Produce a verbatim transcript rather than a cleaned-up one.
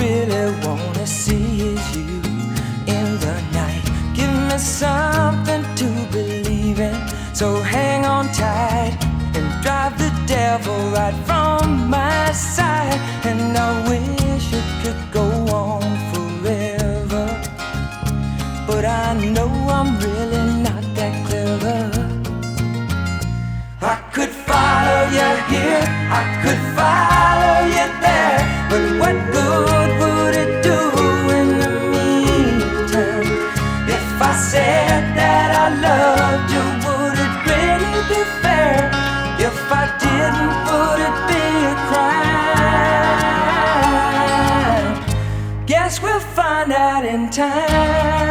really wanna see is you in the night. Give me something to believe in, so hang on tight and drive the devil right from my side. And I wish it could go on forever, but I know I'm really not that clever. I could follow you here, I could follow you there, but what good would it do in the meantime? If I said that I loved you, would it really be fair? If I didn't, would it be a crime? Guess we'll find out in time.